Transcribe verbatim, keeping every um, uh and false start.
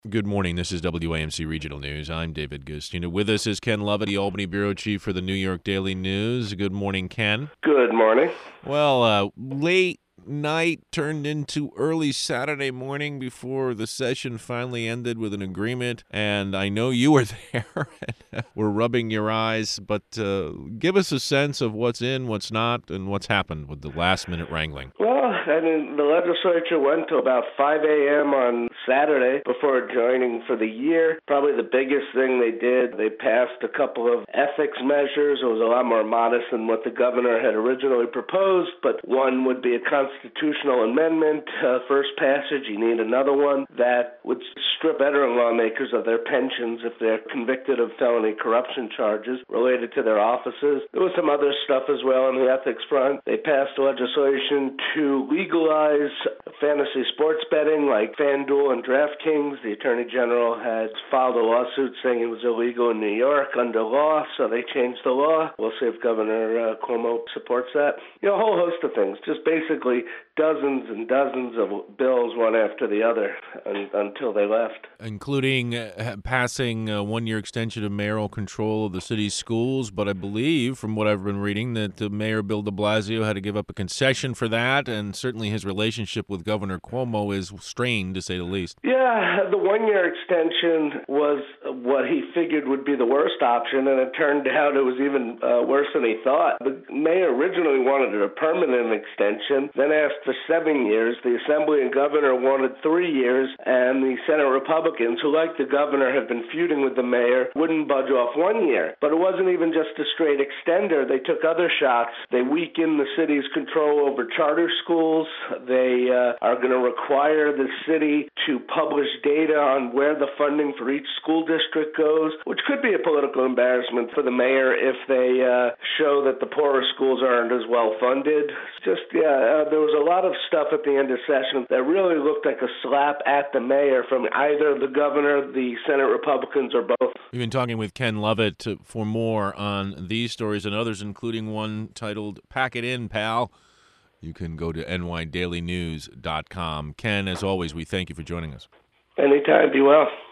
Good morning. This is W A M C Regional News. I'm David Gustina. With us is Ken Lovett, the Albany Bureau Chief for the New York Daily News. Good morning, Ken. Good morning. Well, uh, late night turned into early Saturday morning before the session finally ended with an agreement, and I know you were there and were rubbing your eyes, but uh, give us a sense of what's in, what's not, and what's happened with the last-minute wrangling. Well, I mean, the legislature went to about five a.m. on Saturday before adjourning for the year. Probably the biggest thing they did, they passed a couple of ethics measures. It was a lot more modest than what the governor had originally proposed, but one would be a constitutional amendment. Uh, first passage, you need another one that would strip veteran lawmakers of their pensions if they're convicted of felony corruption charges related to their offices. There was some other stuff as well on the ethics front. They passed legislation to legalize fantasy sports betting like FanDuel and DraftKings. The Attorney General had filed a lawsuit saying it was illegal in New York under law, so they changed the law. We'll see if Governor uh, Cuomo supports that. You know, a whole host of things. Just basically dozens and dozens of bills one after the other un- until they left. Including uh, passing a one-year extension of mayoral control of the city's schools, but I believe, from what I've been reading, that the Mayor Bill de Blasio had to give up a concession for that, and certainly his relationship with Governor Cuomo is strained, to say the least. Yeah, the one-year extension was what he figured would be the worst option, and it turned out it was even uh, worse than he thought. The mayor originally wanted a permanent extension, then asked for seven years. The Assembly and Governor wanted three years, and the Senate Republicans, who, like the governor, have been feuding with the mayor, wouldn't budge off one year. But it wasn't even just a straight extender. They took other shots. They weakened the city's control over charter schools. They uh, are going to require the city to publish data on where the funding for each school district goes, which could be a political embarrassment for the mayor if they uh, show that the poorer schools aren't as well funded. Just, yeah, uh, there was a lot of stuff at the end of session that really looked like a slap at the mayor from either the governor, the Senate Republicans, or both. We've been talking with Ken Lovett for more on these stories and others, including one titled Pack It In, Pal. You can go to N Y daily news dot com. Ken, as always, we thank you for joining us. Anytime, be well.